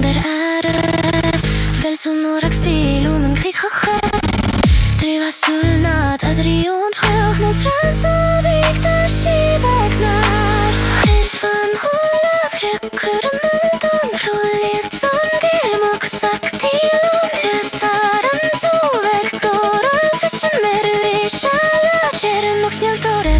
der äres Väl sonnoraks tiilumen kõik Trivas sul nad adri und rauch no transavik der skivagnar Risvan hållat räcker mellan krullet som dilmok sagt till och träsaren så vektoran Fischer i själa Kärren och snjältore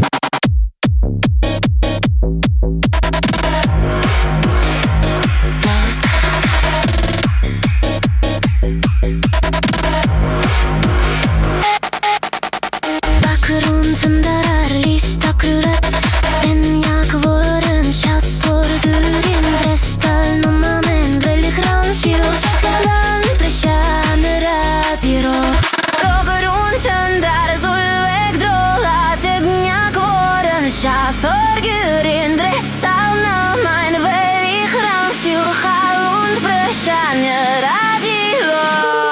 Förgurin drestalna mein weil ich raus juchal und bröschane radio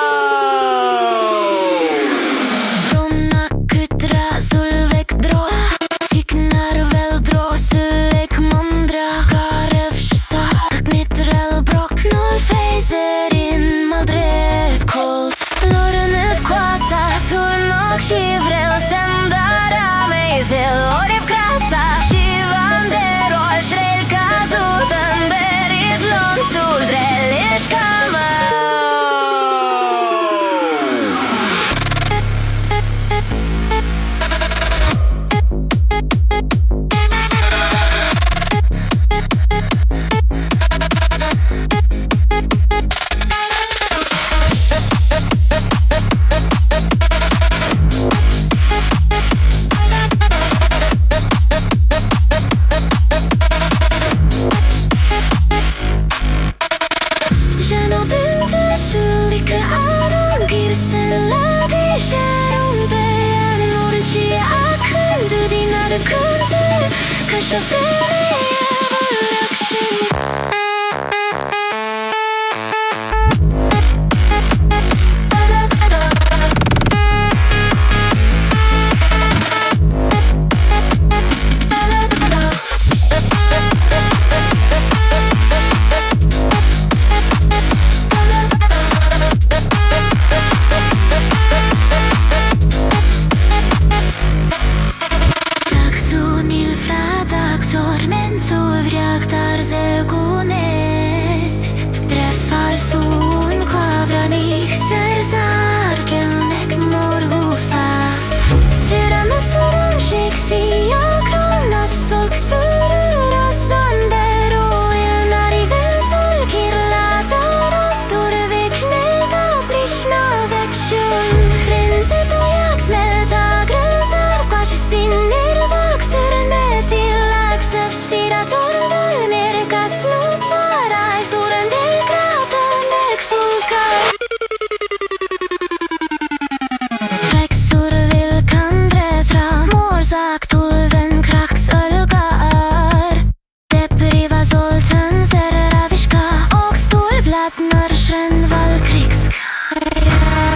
Ronna kutra sulvek dro Tiknar vel dro sulvek mandra Karev shista Knitrel brok nol fejzer in maldret kolt Lornet kvasa Thurnok shivrel sendara mig till orif krasa Kanske Nar Schrenval Kriegskar